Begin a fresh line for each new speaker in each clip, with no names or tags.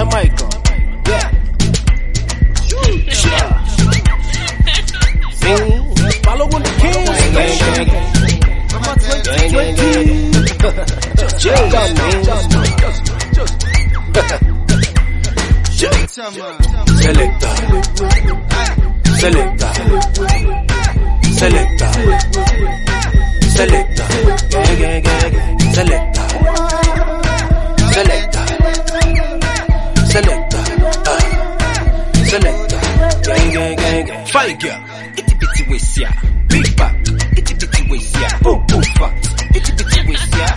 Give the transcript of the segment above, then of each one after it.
Jamaica. Yeah. Follow on the king. Selecta. Selecta. Selecta. Selecta. Selecta. Selecta. Selecta. Selecta. Gang. Fight girl. Itty bitty waist, yeah. Big back. Itty bitty waist, yeah. Boom boom fuck. Itty bitty waist, yeah.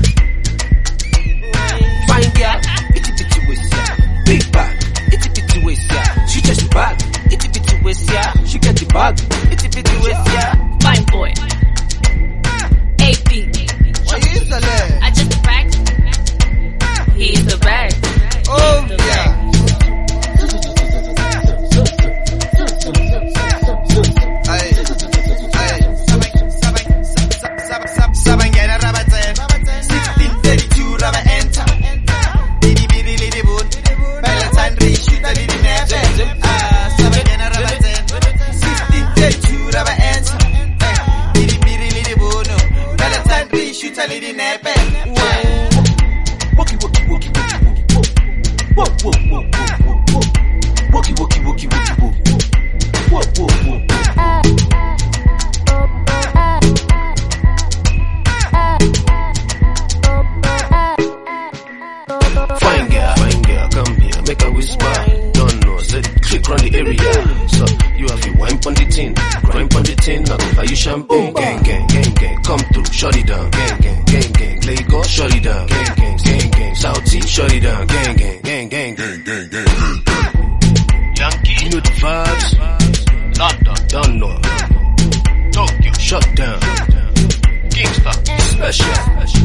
Fine girl. Itty bitty waist, yeah. Big back. Itty bitty waist, yeah. She just bag. Itty bitty waist, yeah. She get the bag. Itty bitty waist, yeah.
Fine boy. AP.
What is the leg?
I just the bag. He's the bag.
Oh yeah.
Fine girl, come here, make a whisper. Don't know, said click round the area. So you have your wine pon the tin, crime pon the tin. Now go buy you champagne. Gang, come through, shut it down. Gang, Lagos, shut it down. Gang, Southie, shut it down. Gang. Yankee, you know the vibes. London, don't know. Tokyo, shut down. Kingston, special.